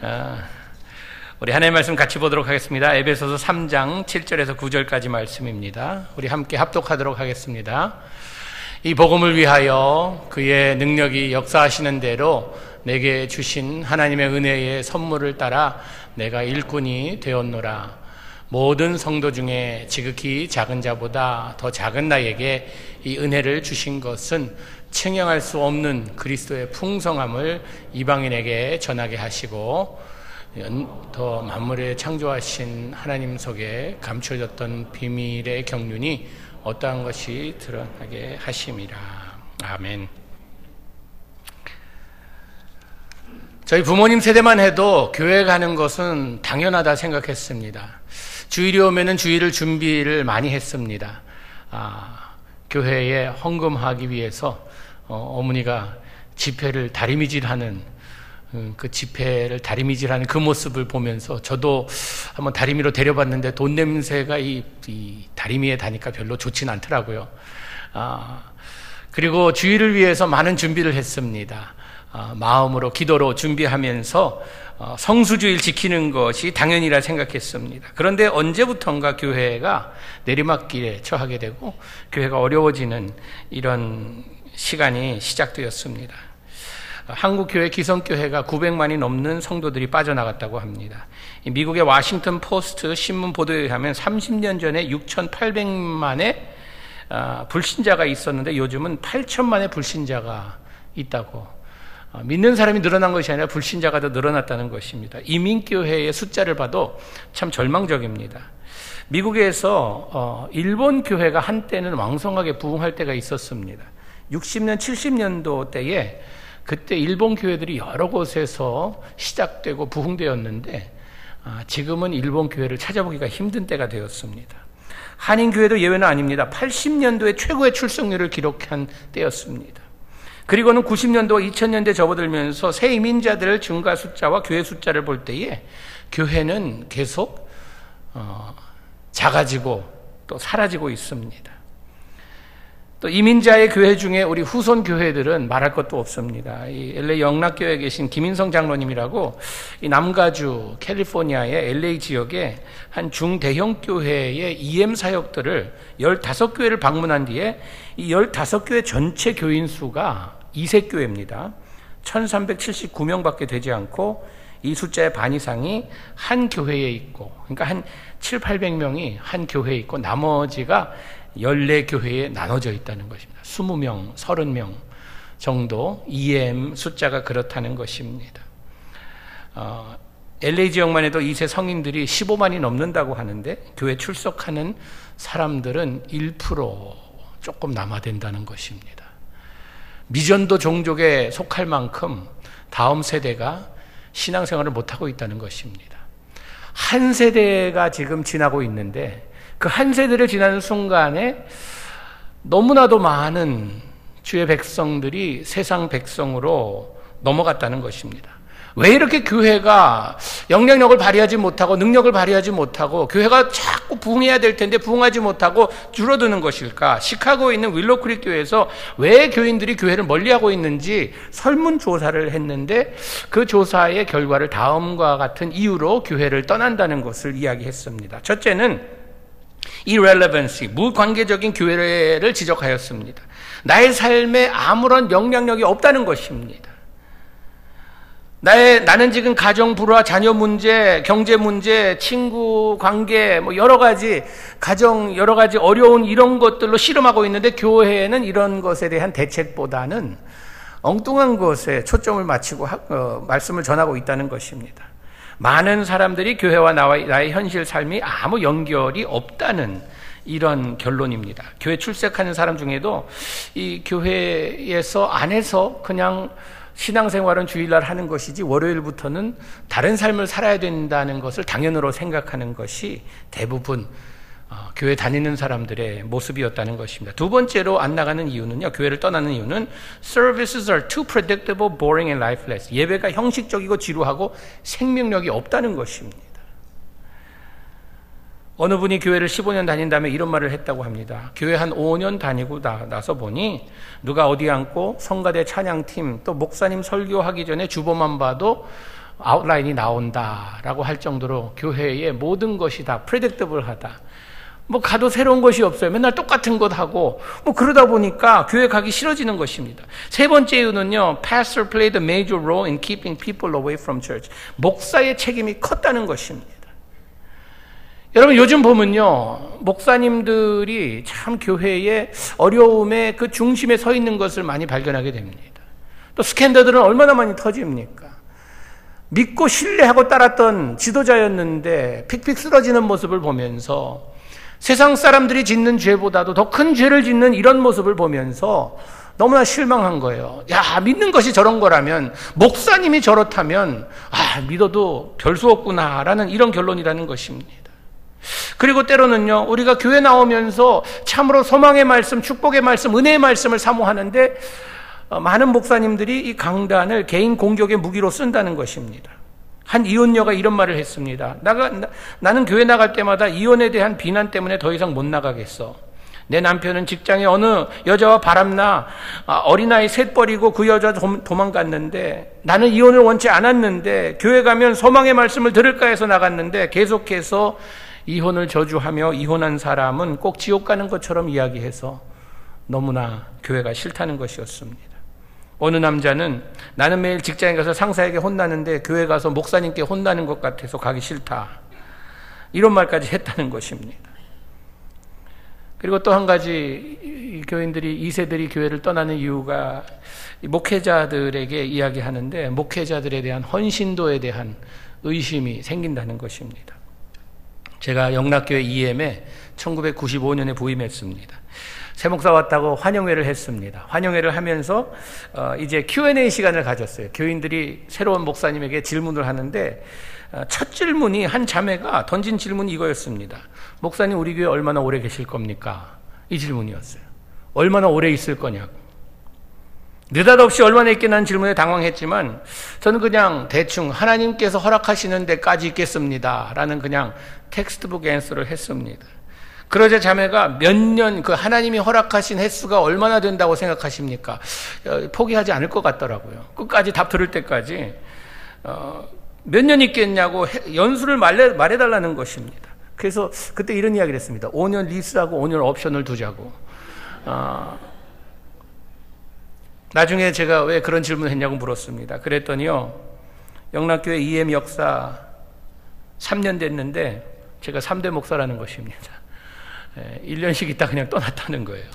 우리 하나님의 말씀 같이 보도록 하겠습니다. 에베소서 3장 7절에서 9절까지 말씀입니다. 우리 함께 합독하도록 하겠습니다. 이 복음을 위하여 그의 능력이 역사하시는 대로 내게 주신 하나님의 은혜의 선물을 따라 내가 일꾼이 되었노라. 모든 성도 중에 지극히 작은 자보다 더 작은 나에게 이 은혜를 주신 것은 측량할 수 없는 그리스도의 풍성함을 이방인에게 전하게 하시고 더 만물에 창조하신 하나님 속에 감춰졌던 비밀의 경륜이 어떠한 것이 드러나게 하심이라. 아멘. 저희 부모님 세대만 해도 교회 가는 것은 당연하다 생각했습니다. 주일이 오면은 주일을 준비를 많이 했습니다. 교회에 헌금하기 위해서 어머니가 지폐를 다리미질하는 그 지폐를 다리미질하는 그 모습을 보면서 저도 한번 다리미로 데려봤는데 돈 냄새가 이 다리미에 다니까 별로 좋진 않더라고요. 그리고 주일을 위해서 많은 준비를 했습니다. 마음으로 기도로 준비하면서 성수주일 지키는 것이 당연이라 생각했습니다. 그런데 언제부턴가 교회가 내리막길에 처하게 되고 교회가 어려워지는 이런 시간이 시작되었습니다. 한국 교회 기성교회가 900만이 넘는 성도들이 빠져나갔다고 합니다. 미국의 워싱턴 포스트 신문 보도에 의하면 30년 전에 6,800만의 불신자가 있었는데 요즘은 8천만의 불신자가 있다고. 믿는 사람이 늘어난 것이 아니라 불신자가 더 늘어났다는 것입니다. 이민교회의 숫자를 봐도 참 절망적입니다. 미국에서 일본 교회가 한때는 왕성하게 부흥할 때가 있었습니다. 60년, 70년도 때에 그때 일본 교회들이 여러 곳에서 시작되고 부흥되었는데 지금은 일본 교회를 찾아보기가 힘든 때가 되었습니다. 한인교회도 예외는 아닙니다. 80년도에 최고의 출석률을 기록한 때였습니다. 그리고는 90년도와 2000년대 접어들면서 새 이민자들 증가 숫자와 교회 숫자를 볼 때에 교회는 계속 작아지고 또 사라지고 있습니다. 또 이민자의 교회 중에 우리 후손 교회들은 말할 것도 없습니다. 이 LA 영락교회에 계신 김인성 장로님이라고 이 남가주 캘리포니아의 LA 지역의 한 중대형 교회의 EM 사역들을 15교회를 방문한 뒤에 이 15교회 전체 교인 수가 이세교회입니다. 1379명밖에 되지 않고 이 숫자의 반 이상이 한 교회에 있고, 그러니까 한 700~800명이 한 교회에 있고 나머지가 14교회에 나눠져 있다는 것입니다. 20명, 30명 정도 EM 숫자가 그렇다는 것입니다. LA 지역만 해도 2세 성인들이 15만이 넘는다고 하는데 교회 출석하는 사람들은 1% 조금 남아된다는 것입니다. 미전도 종족에 속할 만큼 다음 세대가 신앙생활을 못하고 있다는 것입니다. 한 세대가 지금 지나고 있는데 그 한 세대를 지나는 순간에 너무나도 많은 주의 백성들이 세상 백성으로 넘어갔다는 것입니다. 왜 이렇게 교회가 영향력을 발휘하지 못하고 능력을 발휘하지 못하고 교회가 자꾸 부흥해야 될 텐데 부흥하지 못하고 줄어드는 것일까? 시카고에 있는 윌로크릭 교회에서 왜 교인들이 교회를 멀리하고 있는지 설문조사를 했는데 그 조사의 결과를 다음과 같은 이유로 교회를 떠난다는 것을 이야기했습니다. 첫째는 irrelevancy, 무관계적인 교회를 지적하였습니다. 나의 삶에 아무런 영향력이 없다는 것입니다. 나는 지금 가정 불화, 자녀 문제, 경제 문제, 친구 관계, 여러 가지 어려운 이런 것들로 씨름하고 있는데 교회는 이런 것에 대한 대책보다는 엉뚱한 것에 초점을 맞추고 말씀을 전하고 있다는 것입니다. 많은 사람들이 교회와 나의 현실 삶이 아무 연결이 없다는 이런 결론입니다. 교회 출석하는 사람 중에도 이 교회에서 안에서 그냥 신앙생활은 주일날 하는 것이지 월요일부터는 다른 삶을 살아야 된다는 것을 당연으로 생각하는 것이 대부분 교회 다니는 사람들의 모습이었다는 것입니다. 두 번째로 안 나가는 이유는요, 교회를 떠나는 이유는 Services are too predictable, boring and lifeless. 예배가 형식적이고 지루하고 생명력이 없다는 것입니다. 어느 분이 교회를 15년 다닌 다음에 이런 말을 했다고 합니다. 교회 한 5년 다니고 나서 보니 누가 어디 앉고 성가대 찬양팀 또 목사님 설교하기 전에 주보만 봐도 아웃라인이 나온다라고 할 정도로 교회의 모든 것이 다 predictable하다. 뭐 가도 새로운 것이 없어요. 맨날 똑같은 것 하고 뭐 그러다 보니까 교회 가기 싫어지는 것입니다. 세 번째 이유는요, pastor played a major role in keeping people away from church. 목사의 책임이 컸다는 것입니다. 여러분 요즘 보면요, 목사님들이 참 교회의 어려움의 그 중심에 서 있는 것을 많이 발견하게 됩니다. 또 스캔들들은 얼마나 많이 터집니까? 믿고 신뢰하고 따랐던 지도자였는데 픽픽 쓰러지는 모습을 보면서 세상 사람들이 짓는 죄보다도 더 큰 죄를 짓는 이런 모습을 보면서 너무나 실망한 거예요. 야, 믿는 것이 저런 거라면, 목사님이 저렇다면 믿어도 별 수 없구나라는 이런 결론이라는 것입니다. 그리고 때로는요, 우리가 교회 나오면서 참으로 소망의 말씀, 축복의 말씀, 은혜의 말씀을 사모하는데 많은 목사님들이 이 강단을 개인 공격의 무기로 쓴다는 것입니다. 한 이혼녀가 이런 말을 했습니다. 나는 교회 나갈 때마다 이혼에 대한 비난 때문에 더 이상 못 나가겠어. 내 남편은 직장에 어느 여자와 바람나 어린아이 셋 버리고 그 여자 도망갔는데, 나는 이혼을 원치 않았는데 교회 가면 소망의 말씀을 들을까 해서 나갔는데 계속해서 이혼을 저주하며 이혼한 사람은 꼭 지옥 가는 것처럼 이야기해서 너무나 교회가 싫다는 것이었습니다. 어느 남자는 나는 매일 직장에 가서 상사에게 혼나는데 교회 가서 목사님께 혼나는 것 같아서 가기 싫다, 이런 말까지 했다는 것입니다. 그리고 또 한 가지, 교인들이 2세들이 교회를 떠나는 이유가 목회자들에게 이야기하는데 목회자들에 대한 헌신도에 대한 의심이 생긴다는 것입니다. 제가 영락교회 EM에 1995년에 부임했습니다. 새 목사 왔다고 환영회를 했습니다. 환영회를 하면서 이제 Q&A 시간을 가졌어요. 교인들이 새로운 목사님에게 질문을 하는데 첫 질문이, 한 자매가 던진 질문이 이거였습니다. 목사님, 우리 교회 얼마나 오래 계실 겁니까? 이 질문이었어요. 얼마나 오래 있을 거냐고. 느닷없이 얼마나 있겠다는 질문에 당황했지만 저는 그냥 대충 하나님께서 허락하시는 데까지 있겠습니다 라는 그냥 텍스트북 앤서를 했습니다. 그러자 자매가 몇 년, 그 하나님이 허락하신 횟수가 얼마나 된다고 생각하십니까? 포기하지 않을 것 같더라고요. 끝까지 답 들을 때까지 몇 년 있겠냐고 연수를 말해달라는 것입니다. 그래서 그때 이런 이야기를 했습니다. 5년 리스하고 5년 옵션을 두자고. 나중에 제가 왜 그런 질문을 했냐고 물었습니다. 그랬더니요, 영락교회 EM 역사 3년 됐는데 제가 3대 목사라는 것입니다. 1년씩 있다 그냥 떠났다는 거예요.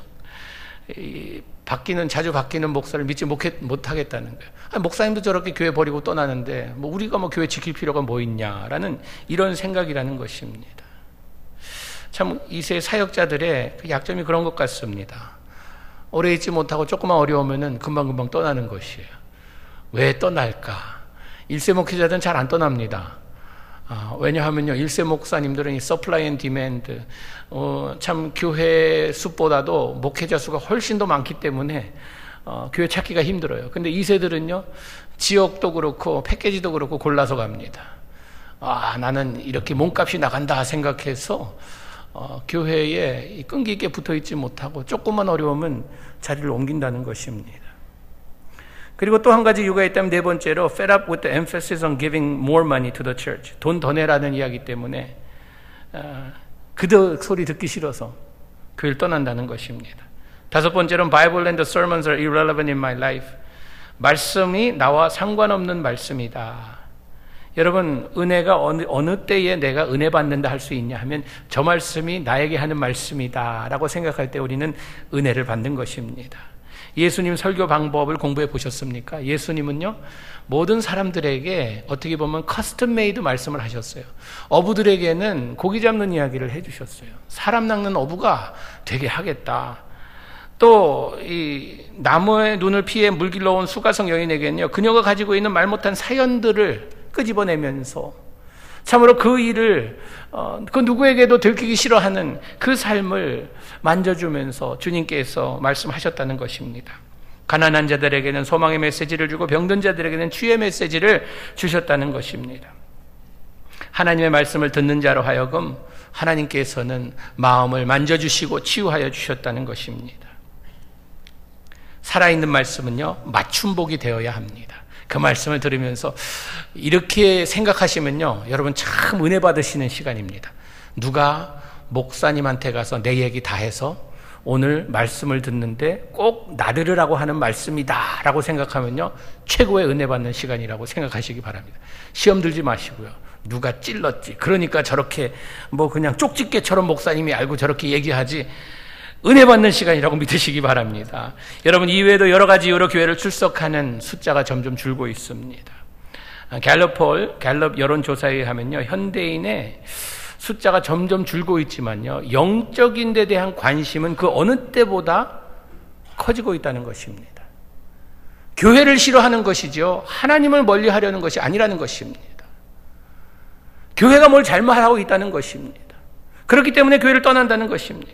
자주 바뀌는 목사를 믿지 못하겠다는 거예요. 목사님도 저렇게 교회 버리고 떠나는데 우리가 교회 지킬 필요가 뭐 있냐라는 이런 생각이라는 것입니다. 참 2세 사역자들의 약점이 그런 것 같습니다. 오래 있지 못하고 조금만 어려우면은 금방금방 떠나는 것이에요. 왜 떠날까? 1세 목회자들은 잘 안 떠납니다. 왜냐하면요, 1세 목사님들은 이 서플라이 앤 디맨드, 참 교회 수보다도 목회자 수가 훨씬 더 많기 때문에 교회 찾기가 힘들어요. 근데 2세들은요, 지역도 그렇고 패키지도 그렇고 골라서 갑니다. 나는 이렇게 몸값이 나간다 생각해서 교회에 끈기 있게 붙어 있지 못하고 조금만 어려우면 자리를 옮긴다는 것입니다. 그리고 또 한 가지 이유가 있다면, 네 번째로 fed up with the emphasis on giving more money to the church. 돈 더 내라는 이야기 때문에 그 소리 듣기 싫어서 교회를 떠난다는 것입니다. 다섯 번째로는 Bible and the sermons are irrelevant in my life. 말씀이 나와 상관없는 말씀이다. 여러분, 은혜가 어느 때에 내가 은혜 받는다 할 수 있냐 하면 저 말씀이 나에게 하는 말씀이다 라고 생각할 때 우리는 은혜를 받는 것입니다. 예수님 설교 방법을 공부해 보셨습니까? 예수님은요, 모든 사람들에게 어떻게 보면 커스텀 메이드 말씀을 하셨어요. 어부들에게는 고기 잡는 이야기를 해주셨어요. 사람 낚는 어부가 되게 하겠다. 또 이 나무의 눈을 피해 물길러 온 수가성 여인에게는요, 그녀가 가지고 있는 말 못한 사연들을 끄집어내면서 참으로 그 일을 그 누구에게도 들키기 싫어하는 그 삶을 만져주면서 주님께서 말씀하셨다는 것입니다. 가난한 자들에게는 소망의 메시지를 주고 병든 자들에게는 치유의 메시지를 주셨다는 것입니다. 하나님의 말씀을 듣는 자로 하여금 하나님께서는 마음을 만져주시고 치유하여 주셨다는 것입니다. 살아있는 말씀은요, 맞춤복이 되어야 합니다. 그 말씀을 들으면서 이렇게 생각하시면요, 여러분 참 은혜 받으시는 시간입니다. 누가 목사님한테 가서 내 얘기 다 해서 오늘 말씀을 듣는데 꼭 나들으라고 하는 말씀이다 라고 생각하면요, 최고의 은혜 받는 시간이라고 생각하시기 바랍니다. 시험 들지 마시고요. 누가 찔렀지, 그러니까 저렇게 뭐 그냥 쪽집게처럼 목사님이 알고 저렇게 얘기하지, 은혜 받는 시간이라고 믿으시기 바랍니다. 여러분, 이외에도 여러 가지 이유로 교회를 출석하는 숫자가 점점 줄고 있습니다. 갤럽 여론조사에 의하면요, 현대인의 숫자가 점점 줄고 있지만요, 영적인 데 대한 관심은 그 어느 때보다 커지고 있다는 것입니다. 교회를 싫어하는 것이죠, 하나님을 멀리하려는 것이 아니라는 것입니다. 교회가 뭘 잘못하고 있다는 것입니다. 그렇기 때문에 교회를 떠난다는 것입니다.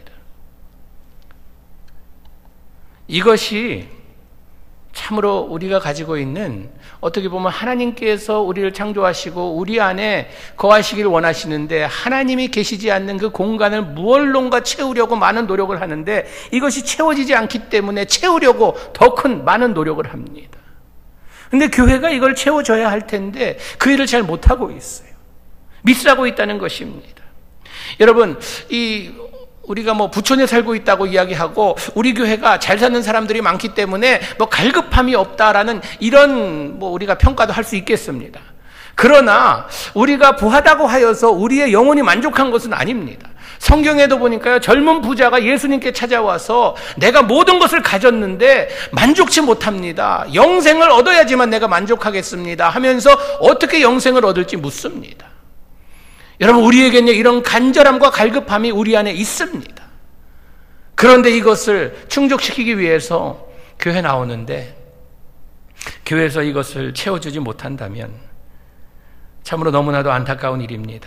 이것이 참으로 우리가 가지고 있는, 어떻게 보면 하나님께서 우리를 창조하시고 우리 안에 거하시기를 원하시는데 하나님이 계시지 않는 그 공간을 무언론가 채우려고 많은 노력을 하는데 이것이 채워지지 않기 때문에 채우려고 더 큰 많은 노력을 합니다. 그런데 교회가 이걸 채워줘야 할 텐데 그 일을 잘 못하고 있어요. 미스하고 있다는 것입니다. 여러분, 우리가 뭐 부촌에 살고 있다고 이야기하고 우리 교회가 잘 사는 사람들이 많기 때문에 뭐 갈급함이 없다라는 이런 뭐 우리가 평가도 할 수 있겠습니다. 그러나 우리가 부하다고 하여서 우리의 영혼이 만족한 것은 아닙니다. 성경에도 보니까요, 젊은 부자가 예수님께 찾아와서 내가 모든 것을 가졌는데 만족치 못합니다. 영생을 얻어야지만 내가 만족하겠습니다 하면서 어떻게 영생을 얻을지 묻습니다. 여러분, 우리에게는 이런 간절함과 갈급함이 우리 안에 있습니다. 그런데 이것을 충족시키기 위해서 교회 나오는데 교회에서 이것을 채워주지 못한다면 참으로 너무나도 안타까운 일입니다.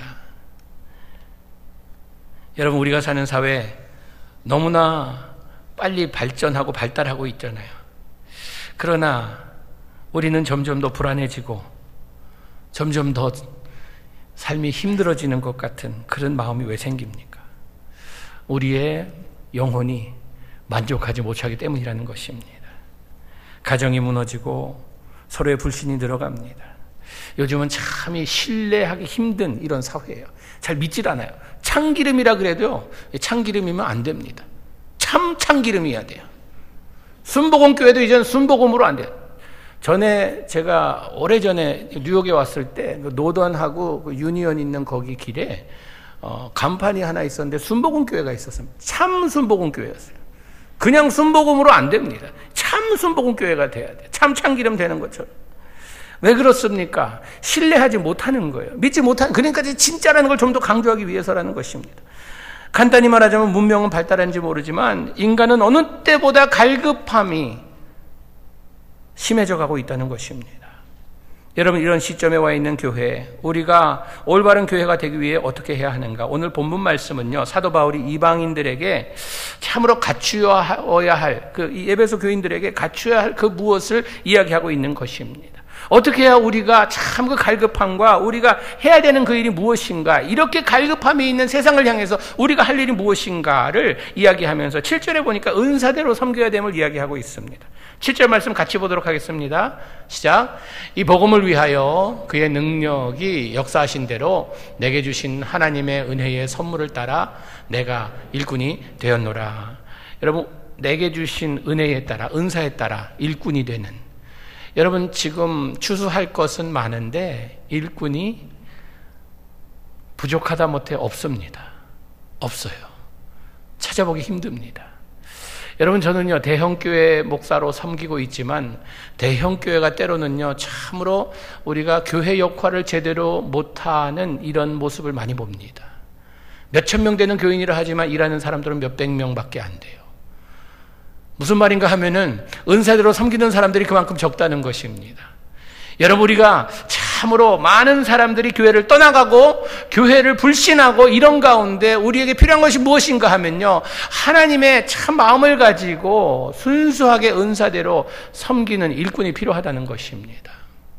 여러분, 우리가 사는 사회 너무나 빨리 발전하고 발달하고 있잖아요. 그러나 우리는 점점 더 불안해지고 점점 더 삶이 힘들어지는 것 같은 그런 마음이 왜 생깁니까? 우리의 영혼이 만족하지 못하기 때문이라는 것입니다. 가정이 무너지고 서로의 불신이 늘어갑니다. 요즘은 참이 신뢰하기 힘든 이런 사회예요. 잘 믿질 않아요. 참기름이라 그래도요, 참기름이면 안 됩니다. 참기름이어야 돼요. 순복음교회도 이제는 순복음으로 안 돼요. 제가 오래전에 뉴욕에 왔을 때 노던하고 그 유니언 있는 거기 길에 간판이 하나 있었는데 순복음교회가 있었습니다. 참 순복음교회였어요. 그냥 순복음으로 안 됩니다. 참 순복음교회가 돼야 돼요. 참기름 되는 것처럼. 왜 그렇습니까? 신뢰하지 못하는 거예요. 믿지 못하는, 그러니까 진짜라는 걸 좀 더 강조하기 위해서라는 것입니다. 간단히 말하자면 문명은 발달한지 모르지만 인간은 어느 때보다 갈급함이 심해져 가고 있다는 것입니다. 여러분, 이런 시점에 와 있는 교회, 우리가 올바른 교회가 되기 위해 어떻게 해야 하는가? 오늘 본문 말씀은요, 사도 바울이 이방인들에게 참으로 갖추어야 할, 에베소 교인들에게 갖추어야 할 그 무엇을 이야기하고 있는 것입니다. 어떻게 해야 우리가 참 그 갈급함과 우리가 해야 되는 그 일이 무엇인가, 이렇게 갈급함이 있는 세상을 향해서 우리가 할 일이 무엇인가를 이야기하면서 7절에 보니까 은사대로 섬겨야 됨을 이야기하고 있습니다. 7절 말씀 같이 보도록 하겠습니다. 시작. 이 복음을 위하여 그의 능력이 역사하신 대로 내게 주신 하나님의 은혜의 선물을 따라 내가 일꾼이 되었노라. 여러분, 내게 주신 은혜에 따라, 은사에 따라 일꾼이 되는, 여러분, 지금 추수할 것은 많은데 일꾼이 부족하다 못해 없습니다. 없어요. 찾아보기 힘듭니다. 여러분, 저는요, 대형교회 목사로 섬기고 있지만 대형교회가 때로는요, 참으로 우리가 교회 역할을 제대로 못하는 이런 모습을 많이 봅니다. 몇천 명 되는 교인이라 하지만 일하는 사람들은 몇백 명밖에 안 돼요. 무슨 말인가 하면은 은사대로 섬기는 사람들이 그만큼 적다는 것입니다. 여러분, 우리가 참으로 많은 사람들이 교회를 떠나가고 교회를 불신하고 이런 가운데 우리에게 필요한 것이 무엇인가 하면요, 하나님의 참 마음을 가지고 순수하게 은사대로 섬기는 일꾼이 필요하다는 것입니다.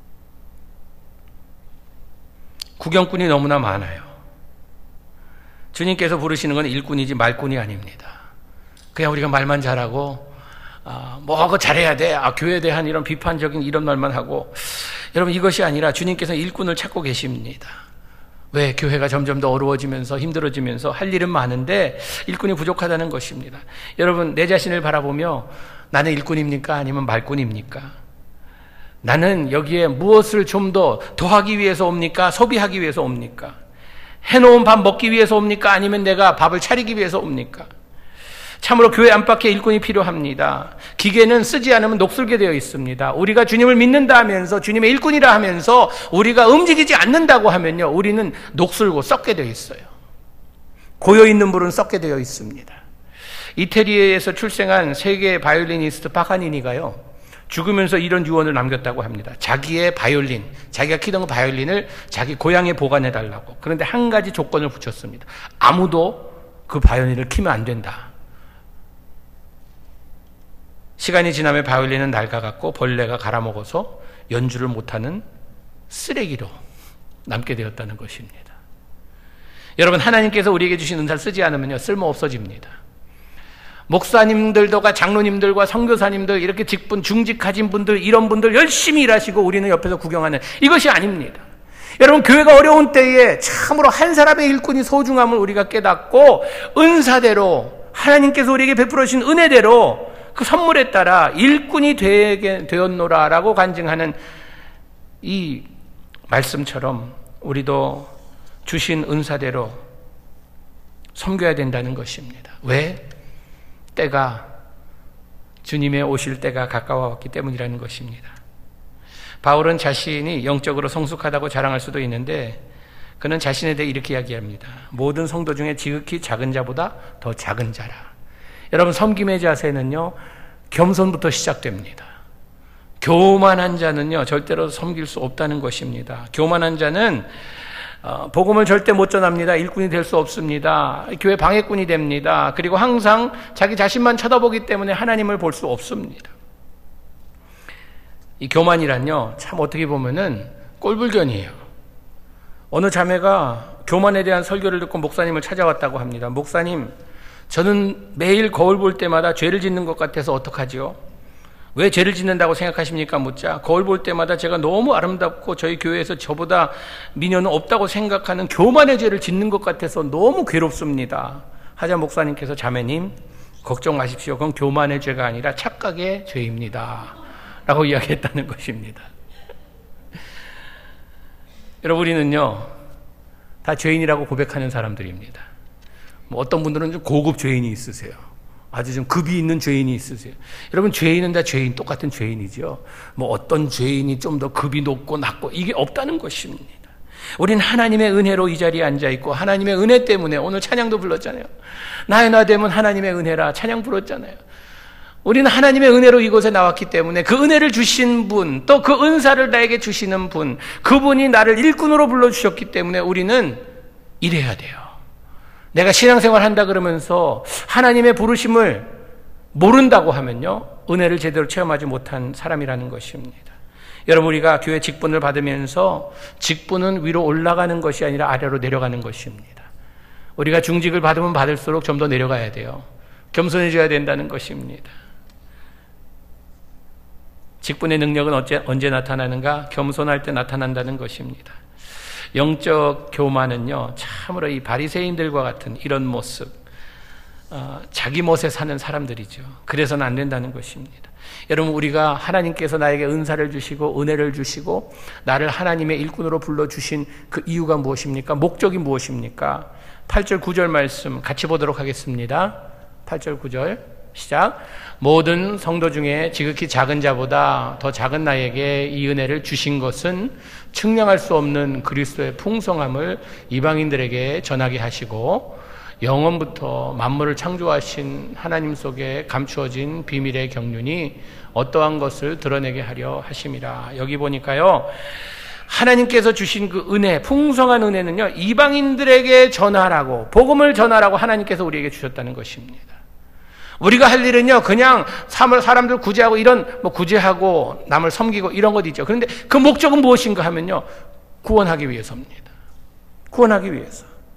구경꾼이 너무나 많아요. 주님께서 부르시는 건 일꾼이지 말꾼이 아닙니다. 그냥 우리가 말만 잘하고 그거 잘해야 돼. 교회에 대한 이런 비판적인 이런 말만 하고. 여러분, 이것이 아니라 주님께서 일꾼을 찾고 계십니다. 왜? 교회가 점점 더 어려워지면서 힘들어지면서 할 일은 많은데 일꾼이 부족하다는 것입니다. 여러분, 내 자신을 바라보며 나는 일꾼입니까? 아니면 말꾼입니까? 나는 여기에 무엇을 좀 더 더하기 위해서 옵니까? 소비하기 위해서 옵니까? 해놓은 밥 먹기 위해서 옵니까? 아니면 내가 밥을 차리기 위해서 옵니까? 참으로 교회 안팎에 일꾼이 필요합니다. 기계는 쓰지 않으면 녹슬게 되어 있습니다. 우리가 주님을 믿는다 하면서 주님의 일꾼이라 하면서 우리가 움직이지 않는다고 하면요, 우리는 녹슬고 썩게 되어 있어요. 고여있는 불은 썩게 되어 있습니다. 이태리에서 출생한 세계 바이올리니스트 파가니니가요, 죽으면서 이런 유언을 남겼다고 합니다. 자기의 바이올린, 자기가 키던 바이올린을 자기 고향에 보관해달라고. 그런데 한 가지 조건을 붙였습니다. 아무도 그 바이올린을 키면 안 된다. 시간이 지나면 바이올린은 낡아갔고 벌레가 갈아먹어서 연주를 못하는 쓰레기로 남게 되었다는 것입니다. 여러분, 하나님께서 우리에게 주신 은사를 쓰지 않으면요, 쓸모 없어집니다. 목사님들과 장로님들과 선교사님들, 이렇게 직분 중직하신 분들, 이런 분들 열심히 일하시고 우리는 옆에서 구경하는, 이것이 아닙니다. 여러분, 교회가 어려운 때에 참으로 한 사람의 일꾼이 소중함을 우리가 깨닫고 은사대로 하나님께서 우리에게 베풀어 주신 은혜대로 그 선물에 따라 일꾼이 되었노라라고 간증하는 이 말씀처럼 우리도 주신 은사대로 섬겨야 된다는 것입니다. 왜? 때가, 주님의 오실 때가 가까워 왔기 때문이라는 것입니다. 바울은 자신이 영적으로 성숙하다고 자랑할 수도 있는데 그는 자신에 대해 이렇게 이야기합니다. 모든 성도 중에 지극히 작은 자보다 더 작은 자라. 여러분, 섬김의 자세는요, 겸손부터 시작됩니다. 교만한 자는요, 절대로 섬길 수 없다는 것입니다. 교만한 자는 복음을 절대 못 전합니다. 일꾼이 될 수 없습니다. 교회 방해꾼이 됩니다. 그리고 항상 자기 자신만 쳐다보기 때문에 하나님을 볼 수 없습니다. 이 교만이란요, 참 어떻게 보면은 꼴불견이에요. 어느 자매가 교만에 대한 설교를 듣고 목사님을 찾아왔다고 합니다. 목사님, 저는 매일 거울 볼 때마다 죄를 짓는 것 같아서 어떡하지요? 왜 죄를 짓는다고 생각하십니까? 묻자, 거울 볼 때마다 제가 너무 아름답고 저희 교회에서 저보다 미녀는 없다고 생각하는 교만의 죄를 짓는 것 같아서 너무 괴롭습니다. 하자 목사님께서, 자매님 걱정 마십시오. 그건 교만의 죄가 아니라 착각의 죄입니다 라고 이야기했다는 것입니다. 여러분, 우리는요 다 죄인이라고 고백하는 사람들입니다. 어떤 분들은 좀 고급 죄인이 있으세요. 아주 좀 급이 있는 죄인이 있으세요. 여러분, 죄인은 다 죄인, 똑같은 죄인이죠. 어떤 죄인이 좀 더 급이 높고 낮고 이게 없다는 것입니다. 우리는 하나님의 은혜로 이 자리에 앉아있고 하나님의 은혜 때문에 오늘 찬양도 불렀잖아요. 나의 나됨은 하나님의 은혜라 찬양 불렀잖아요. 우리는 하나님의 은혜로 이곳에 나왔기 때문에 그 은혜를 주신 분, 또 그 은사를 나에게 주시는 분, 그분이 나를 일꾼으로 불러주셨기 때문에 우리는 일해야 돼요. 내가 신앙생활 한다 그러면서 하나님의 부르심을 모른다고 하면요, 은혜를 제대로 체험하지 못한 사람이라는 것입니다. 여러분, 우리가 교회 직분을 받으면서 직분은 위로 올라가는 것이 아니라 아래로 내려가는 것입니다. 우리가 중직을 받으면 받을수록 좀 더 내려가야 돼요. 겸손해져야 된다는 것입니다. 직분의 능력은 언제 나타나는가? 겸손할 때 나타난다는 것입니다. 영적 교만은요, 참으로 이 바리새인들과 같은 이런 모습, 자기 멋에 사는 사람들이죠. 그래서는 안 된다는 것입니다. 여러분, 우리가 하나님께서 나에게 은사를 주시고 은혜를 주시고 나를 하나님의 일꾼으로 불러주신 그 이유가 무엇입니까? 목적이 무엇입니까? 8절 9절 말씀 같이 보도록 하겠습니다. 8절 9절 시작. 모든 성도 중에 지극히 작은 자보다 더 작은 나에게 이 은혜를 주신 것은 측량할 수 없는 그리스도의 풍성함을 이방인들에게 전하게 하시고 영원부터 만물을 창조하신 하나님 속에 감추어진 비밀의 경륜이 어떠한 것을 드러내게 하려 하심이라. 여기 보니까요, 하나님께서 주신 그 은혜, 풍성한 은혜는요, 이방인들에게 전하라고, 복음을 전하라고 하나님께서 우리에게 주셨다는 것입니다. 우리가 할 일은요, 그냥 사람들 구제하고 구제하고 남을 섬기고 이런 것 있죠. 그런데 그 목적은 무엇인가 하면요, 구원하기 위해서입니다. 구원하기 위해서.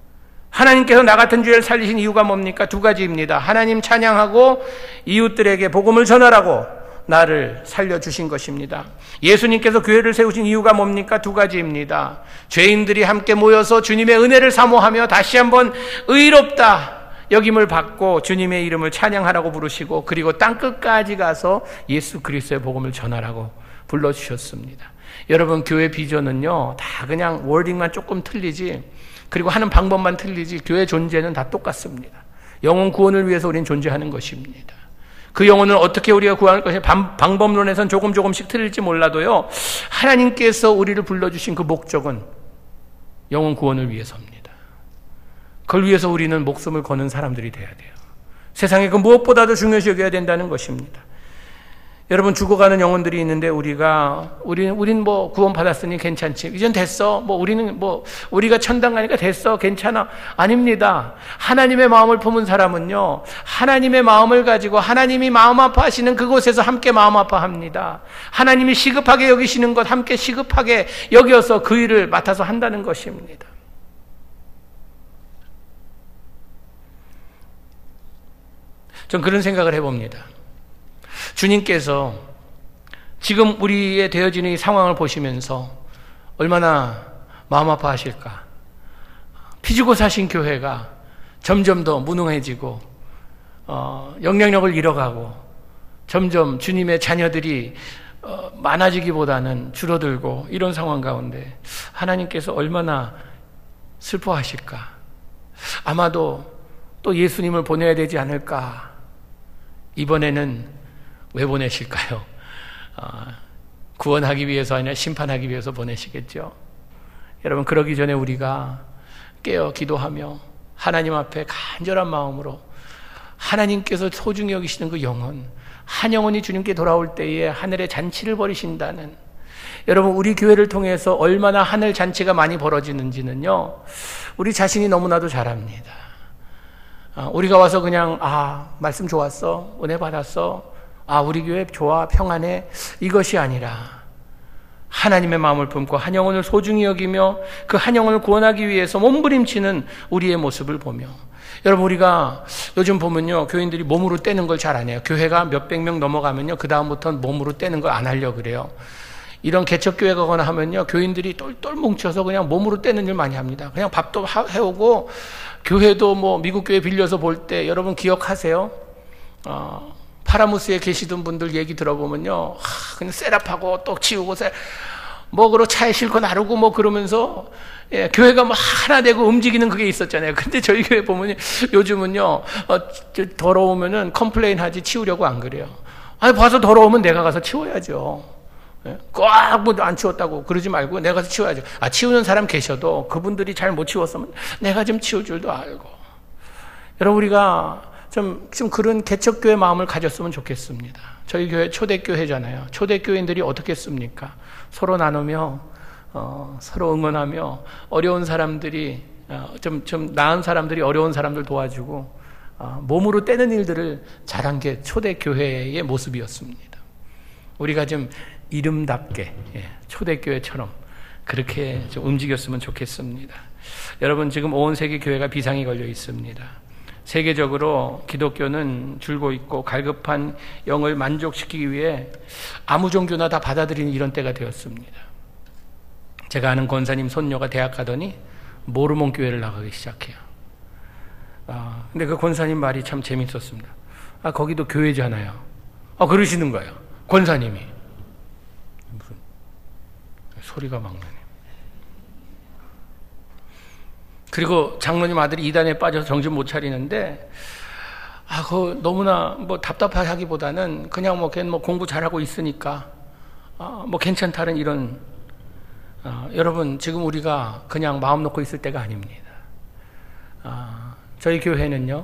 하나님께서 나 같은 죄를 살리신 이유가 뭡니까? 두 가지입니다. 하나님 찬양하고 이웃들에게 복음을 전하라고 나를 살려주신 것입니다. 예수님께서 교회를 세우신 이유가 뭡니까? 두 가지입니다. 죄인들이 함께 모여서 주님의 은혜를 사모하며 다시 한번 의롭다 여김을 받고 주님의 이름을 찬양하라고 부르시고, 그리고 땅끝까지 가서 예수 그리스도의 복음을 전하라고 불러주셨습니다. 여러분, 교회 비전은요 다 그냥 워딩만 조금 틀리지, 그리고 하는 방법만 틀리지, 교회 존재는 다 똑같습니다. 영혼 구원을 위해서 우리는 존재하는 것입니다. 그 영혼을 어떻게 우리가 구할 것인지 방법론에선 조금씩 틀릴지 몰라도요, 하나님께서 우리를 불러주신 그 목적은 영혼 구원을 위해서입니다. 그걸 위해서 우리는 목숨을 거는 사람들이 돼야 돼요. 세상에 그 무엇보다도 중요시 여겨야 된다는 것입니다. 여러분, 죽어가는 영혼들이 있는데 우리는 뭐 구원 받았으니 괜찮지, 이젠 됐어, 우리가 천당 가니까 됐어, 괜찮아. 아닙니다. 하나님의 마음을 품은 사람은요, 하나님의 마음을 가지고 하나님이 마음 아파하시는 그곳에서 함께 마음 아파합니다. 하나님이 시급하게 여기시는 것 함께 시급하게 여겨서 그 일을 맡아서 한다는 것입니다. 전 그런 생각을 해봅니다. 주님께서 지금 우리의 되어지는 이 상황을 보시면서 얼마나 마음 아파하실까. 피주고 사신 교회가 점점 더 무능해지고 영향력을 잃어가고 점점 주님의 자녀들이 많아지기보다는 줄어들고, 이런 상황 가운데 하나님께서 얼마나 슬퍼하실까. 아마도 또 예수님을 보내야 되지 않을까. 이번에는 왜 보내실까요? 구원하기 위해서 아니라 심판하기 위해서 보내시겠죠. 여러분, 그러기 전에 우리가 깨어 기도하며 하나님 앞에 간절한 마음으로 하나님께서 소중히 여기시는 그 영혼, 한 영혼이 주님께 돌아올 때에 하늘의 잔치를 벌이신다는, 여러분, 우리 교회를 통해서 얼마나 하늘 잔치가 많이 벌어지는지는요, 우리 자신이 너무나도 잘 압니다. 우리가 와서 그냥 말씀 좋았어, 은혜 받았어, 우리 교회 좋아, 평안해, 이것이 아니라 하나님의 마음을 품고 한 영혼을 소중히 여기며 그 한 영혼을 구원하기 위해서 몸부림치는 우리의 모습을 보며, 여러분, 우리가 요즘 보면요, 교인들이 몸으로 떼는 걸 잘 안 해요. 교회가 몇백 명 넘어가면요, 그 다음부터는 몸으로 떼는 걸 안 하려고 그래요. 이런 개척교회 가거나 하면요, 교인들이 똘똘 뭉쳐서 그냥 몸으로 떼는 일 많이 합니다. 그냥 밥도 해오고, 교회도 미국 교회 빌려서 볼 때, 여러분 기억하세요? 파라무스에 계시던 분들 얘기 들어보면요, 그냥 셋업하고 또 치우고 그러 차에 싣고 나르고 그러면서, 교회가 하나 되고 움직이는 그게 있었잖아요. 근데 저희 교회 보면 요즘은요, 더러우면은 컴플레인 하지 치우려고 안 그래요. 봐서 더러우면 내가 가서 치워야죠. 꽉 안 치웠다고 그러지 말고 내가 가서 치워야죠. 치우는 사람 계셔도 그분들이 잘 못 치웠으면 내가 좀 치울 줄도 알고. 여러분, 우리가 좀 그런 개척교회 마음을 가졌으면 좋겠습니다. 저희 교회 초대교회잖아요. 초대교인들이 어떻게 했습니까? 서로 나누며 서로 응원하며, 어려운 사람들이 좀 나은 사람들이 어려운 사람들 도와주고 몸으로 떼는 일들을 잘한 게 초대교회의 모습이었습니다. 우리가 좀 이름답게 초대교회처럼 그렇게 좀 움직였으면 좋겠습니다. 여러분, 지금 온 세계 교회가 비상이 걸려 있습니다. 세계적으로 기독교는 줄고 있고 갈급한 영을 만족시키기 위해 아무 종교나 다 받아들이는 이런 때가 되었습니다. 제가 아는 권사님 손녀가 대학 가더니 모르몬 교회를 나가기 시작해요. 근데 그 권사님 말이 참 재밌었습니다. 거기도 교회잖아요. 그러시는 거예요. 권사님이. 무슨 소리가 막 나네. 그리고 장로님 아들이 이단에 빠져서 정신 못 차리는데, 그거 너무나 답답하기보다는 그냥 걔는 공부 잘하고 있으니까 괜찮다는 이런. 여러분, 지금 우리가 그냥 마음 놓고 있을 때가 아닙니다. 저희 교회는요,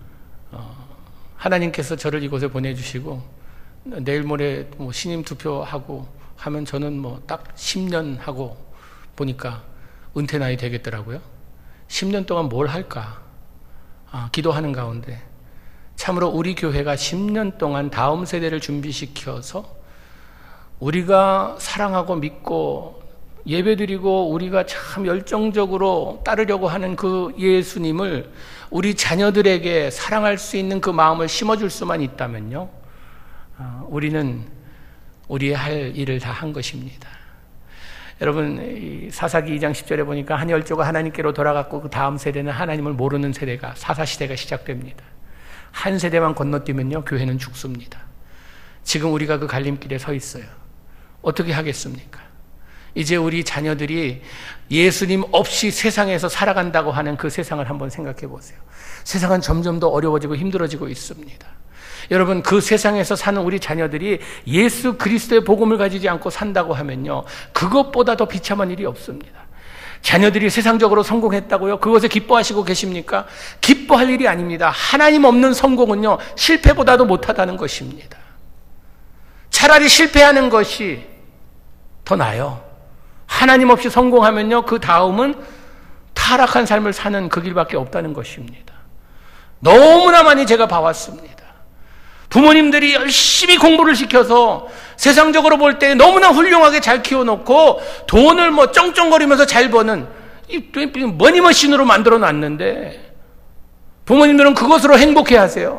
하나님께서 저를 이곳에 보내주시고 내일 모레 신임 투표하고 하면 저는 딱 10년 하고 보니까 은퇴 나이 되겠더라고요. 10년 동안 뭘 할까? 기도하는 가운데 참으로 우리 교회가 10년 동안 다음 세대를 준비시켜서 우리가 사랑하고 믿고 예배드리고 우리가 참 열정적으로 따르려고 하는 그 예수님을 우리 자녀들에게 사랑할 수 있는 그 마음을 심어줄 수만 있다면요, 우리는 우리의 할 일을 다 한 것입니다. 여러분, 사사기 2장 10절에 보니까 한 열조가 하나님께로 돌아갔고 그 다음 세대는 하나님을 모르는 세대가, 사사시대가 시작됩니다. 한 세대만 건너뛰면요, 교회는 죽습니다. 지금 우리가 그 갈림길에 서 있어요. 어떻게 하겠습니까? 이제 우리 자녀들이 예수님 없이 세상에서 살아간다고 하는 그 세상을 한번 생각해 보세요. 세상은 점점 더 어려워지고 힘들어지고 있습니다. 여러분, 그 세상에서 사는 우리 자녀들이 예수 그리스도의 복음을 가지지 않고 산다고 하면요, 그것보다 더 비참한 일이 없습니다. 자녀들이 세상적으로 성공했다고요? 그것에 기뻐하시고 계십니까? 기뻐할 일이 아닙니다. 하나님 없는 성공은요, 실패보다도 못하다는 것입니다. 차라리 실패하는 것이 더 나아요. 하나님 없이 성공하면요, 그 다음은 타락한 삶을 사는 그 길밖에 없다는 것입니다. 너무나 많이 제가 봐왔습니다. 부모님들이 열심히 공부를 시켜서 세상적으로 볼 때 너무나 훌륭하게 잘 키워놓고 돈을 뭐 쩡쩡거리면서 잘 버는 이 머니머신으로 만들어 놨는데 부모님들은 그것으로 행복해 하세요.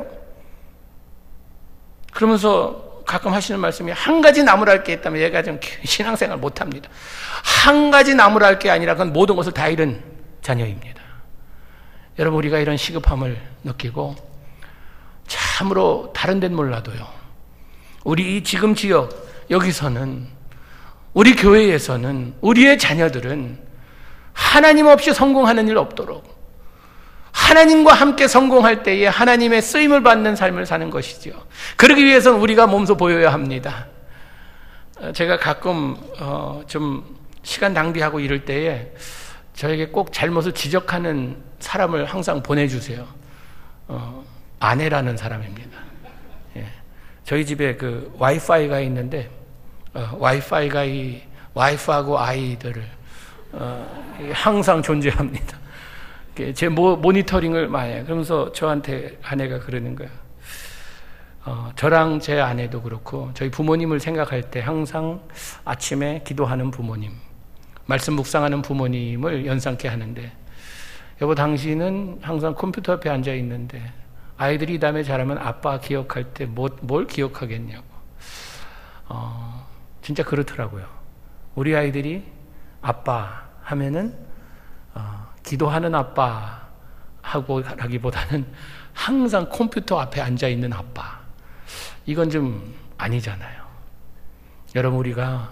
그러면서 가끔 하시는 말씀이 한 가지 나무랄 게 있다면 얘가 좀 신앙생활 못합니다. 한 가지 나무랄 게 아니라 그건 모든 것을 다 잃은 자녀입니다. 여러분, 우리가 이런 시급함을 느끼고 참으로 다른 데는 몰라도요, 우리 이 지금 지역 여기서는, 우리 교회에서는, 우리의 자녀들은 하나님 없이 성공하는 일 없도록 하나님과 함께 성공할 때에 하나님의 쓰임을 받는 삶을 사는 것이죠. 그러기 위해서는 우리가 몸소 보여야 합니다. 제가 가끔 좀 시간 낭비하고 이럴 때에 저에게 꼭 잘못을 지적하는 사람을 항상 보내주세요. 아내라는 사람입니다. 예. 저희 집에 그 와이파이가 있는데 와이파이가 이 와이프하고 아이들을 항상 존재합니다. 제 모니터링을 많이 해요. 그러면서 저한테 아내가 그러는 거예요. 저랑 제 아내도 그렇고 저희 부모님을 생각할 때 항상 아침에 기도하는 부모님, 말씀 묵상하는 부모님을 연상케 하는데, 여보 당신은 항상 컴퓨터 앞에 앉아 있는데 아이들이 이 다음에 자라면 아빠 기억할 때 뭘 기억하겠냐고. 진짜 그렇더라고요. 우리 아이들이 아빠 하면은 기도하는 아빠 하고 하기보다는 항상 컴퓨터 앞에 앉아 있는 아빠. 이건 좀 아니잖아요. 여러분, 우리가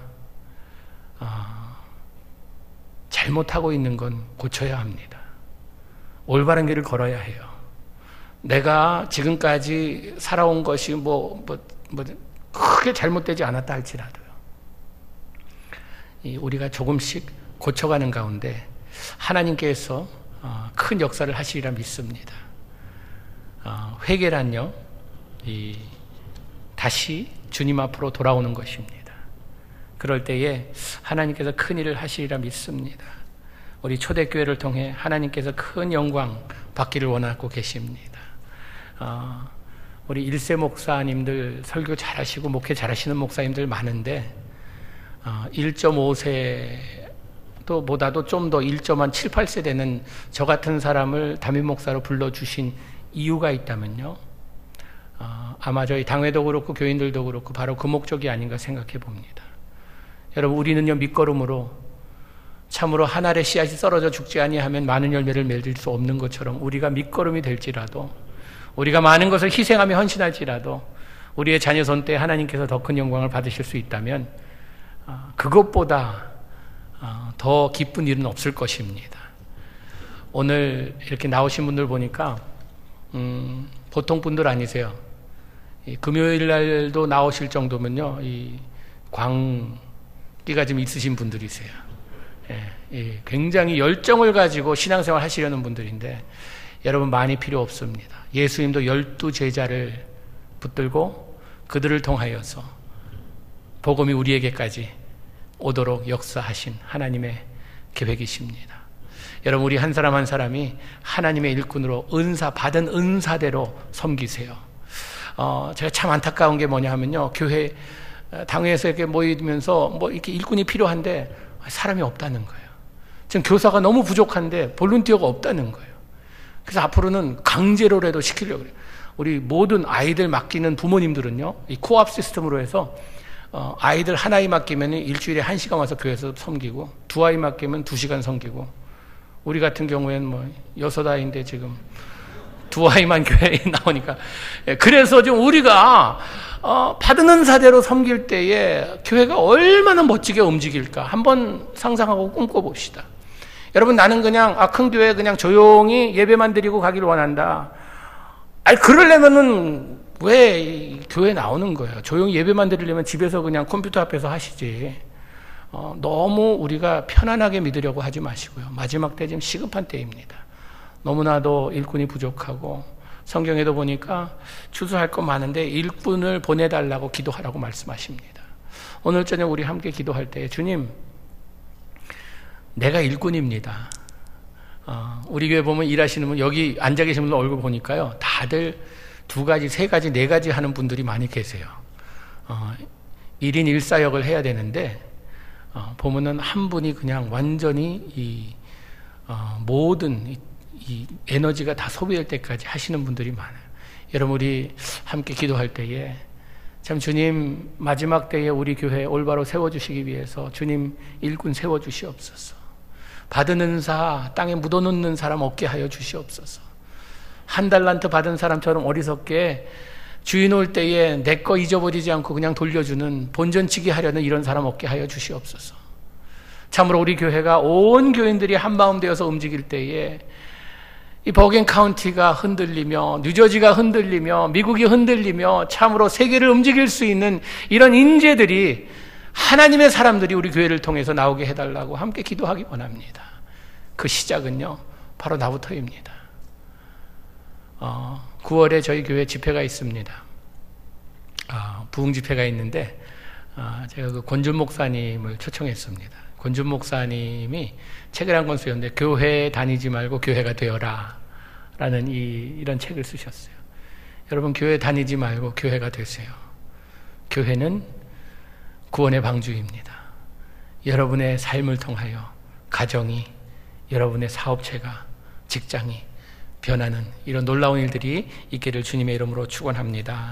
잘못하고 있는 건 고쳐야 합니다. 올바른 길을 걸어야 해요. 내가 지금까지 살아온 것이 크게 잘못되지 않았다 할지라도요, 우리가 조금씩 고쳐가는 가운데 하나님께서 큰 역사를 하시리라 믿습니다. 회개란요, 다시 주님 앞으로 돌아오는 것입니다. 그럴 때에 하나님께서 큰 일을 하시리라 믿습니다. 우리 초대교회를 통해 하나님께서 큰 영광 받기를 원하고 계십니다. 우리 1세 목사님들 설교 잘하시고 목회 잘하시는 목사님들 많은데 1.5세 보다도 좀 더 1.7, 8세 되는 저 같은 사람을 담임 목사로 불러주신 이유가 있다면요, 아마 저희 당회도 그렇고 교인들도 그렇고 바로 그 목적이 아닌가 생각해 봅니다. 여러분, 우리는요, 밑거름으로 참으로 한 알의 씨앗이 썰어져 죽지 아니하면 많은 열매를 맺을 수 없는 것처럼 우리가 밑거름이 될지라도, 우리가 많은 것을 희생하며 헌신할지라도 우리의 자녀 손때에 하나님께서 더 큰 영광을 받으실 수 있다면 그것보다 더 기쁜 일은 없을 것입니다. 오늘 이렇게 나오신 분들 보니까 보통 분들 아니세요. 금요일 날도 나오실 정도면요, 이 광기가 좀 있으신 분들이세요. 굉장히 열정을 가지고 신앙생활 하시려는 분들인데, 여러분 많이 필요 없습니다. 예수님도 12제자를 붙들고 그들을 통하여서 복음이 우리에게까지 오도록 역사하신 하나님의 계획이십니다. 여러분, 우리 한 사람 한 사람이 하나님의 일꾼으로 받은 은사대로 섬기세요. 제가 참 안타까운 게 뭐냐 하면요, 교회 당회에서 이렇게 모이면서 이렇게 일꾼이 필요한데 사람이 없다는 거예요. 지금 교사가 너무 부족한데 볼런티어가 없다는 거예요. 그래서 앞으로는 강제로라도 시키려고 그래요. 우리 모든 아이들 맡기는 부모님들은요, 이 코앞 시스템으로 해서 아이들 한 아이 맡기면 일주일에 1시간 와서 교회에서 섬기고, 2아이 맡기면 2시간 섬기고, 우리 같은 경우에는 뭐 6아이인데 지금 2아이만 교회에 나오니까. 그래서 좀 우리가 받은 은사대로 섬길 때에 교회가 얼마나 멋지게 움직일까 한번 상상하고 꿈꿔봅시다. 여러분, 나는 그냥 큰 교회 그냥 조용히 예배만 드리고 가기를 원한다. 아니, 그러려면은 왜 교회 나오는 거예요? 조용히 예배만 드리려면 집에서 그냥 컴퓨터 앞에서 하시지. 너무 우리가 편안하게 믿으려고 하지 마시고요. 마지막 때 지금 시급한 때입니다. 너무나도 일꾼이 부족하고, 성경에도 보니까 추수할 것 많은데 일꾼을 보내달라고 기도하라고 말씀하십니다. 오늘 저녁 우리 함께 기도할 때, 주님, 내가 일꾼입니다. 우리 교회 보면 일하시는 분, 여기 앉아 계신 분들 얼굴 보니까요, 다들 2가지, 3가지, 4가지 하는 분들이 많이 계세요. 1인 1사역을 해야 되는데, 보면은 한 분이 그냥 완전히 모든 이 에너지가 다 소비될 때까지 하시는 분들이 많아요. 여러분, 우리 함께 기도할 때에 참 주님, 마지막 때에 우리 교회 올바로 세워주시기 위해서 주님 일꾼 세워주시옵소서. 받은 은사 땅에 묻어놓는 사람 없게 하여 주시옵소서. 1달란트 받은 사람처럼 어리석게 주인 올 때에 내 거 잊어버리지 않고 그냥 돌려주는 본전치기 하려는 이런 사람 없게 하여 주시옵소서. 참으로 우리 교회가 온 교인들이 한마음 되어서 움직일 때에 이 버겐 카운티가 흔들리며, 뉴저지가 흔들리며, 미국이 흔들리며, 참으로 세계를 움직일 수 있는 이런 인재들이, 하나님의 사람들이 우리 교회를 통해서 나오게 해달라고 함께 기도하기 원합니다. 그 시작은요, 바로 나부터입니다. 9월에 저희 교회 집회가 있습니다. 부흥 집회가 있는데, 제가 그 권준 목사님을 초청했습니다. 권준 목사님이 책을 한 권 쓰셨는데, 교회 다니지 말고 교회가 되어라 라는 이런 책을 쓰셨어요. 여러분, 교회 다니지 말고 교회가 되세요. 교회는 구원의 방주입니다. 여러분의 삶을 통하여 가정이, 여러분의 사업체가, 직장이 변하는 이런 놀라운 일들이 있기를 주님의 이름으로 축원합니다.